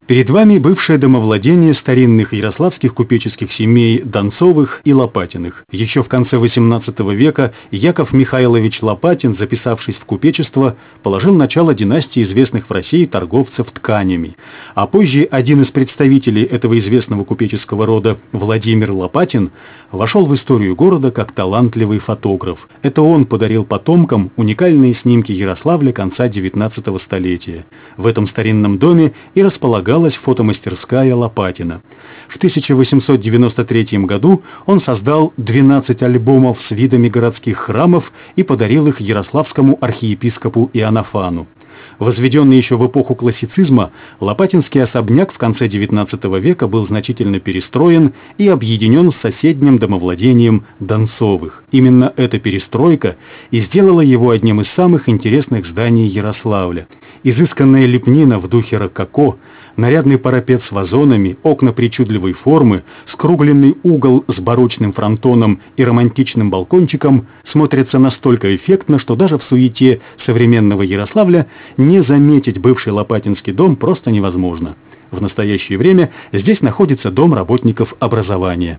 Перед вами бывшее домовладение старинных ярославских купеческих семей Донцовых и Лопатиных. Еще в конце XVIII века Яков Михайлович Лопатин, записавшись в купечество, положил начало династии известных в России торговцев тканями. А позже один из представителей этого известного купеческого рода, Владимир Лопатин, вошел в историю города как талантливый фотограф. Это он подарил потомкам уникальные снимки Ярославля конца XIX столетия. В этом старинном доме и располагалась фотомастерская Лопатина. В 1893 году он создал 12 альбомов с видами городских храмов и подарил их ярославскому архиепископу Иоаннафану. Возведенный еще в эпоху классицизма, Лопатинский особняк в конце XIX века был значительно перестроен и объединен с соседним домовладением Донцовых. Именно эта перестройка и сделала его одним из самых интересных зданий Ярославля. Изысканная лепнина в духе рококо, нарядный парапет с вазонами, окна причудливой формы, скругленный угол с барочным фронтоном и романтичным балкончиком смотрятся настолько эффектно, что даже в суете современного Ярославля не заметить бывший Лопатинский дом просто невозможно. В настоящее время здесь находится Дом работников образования.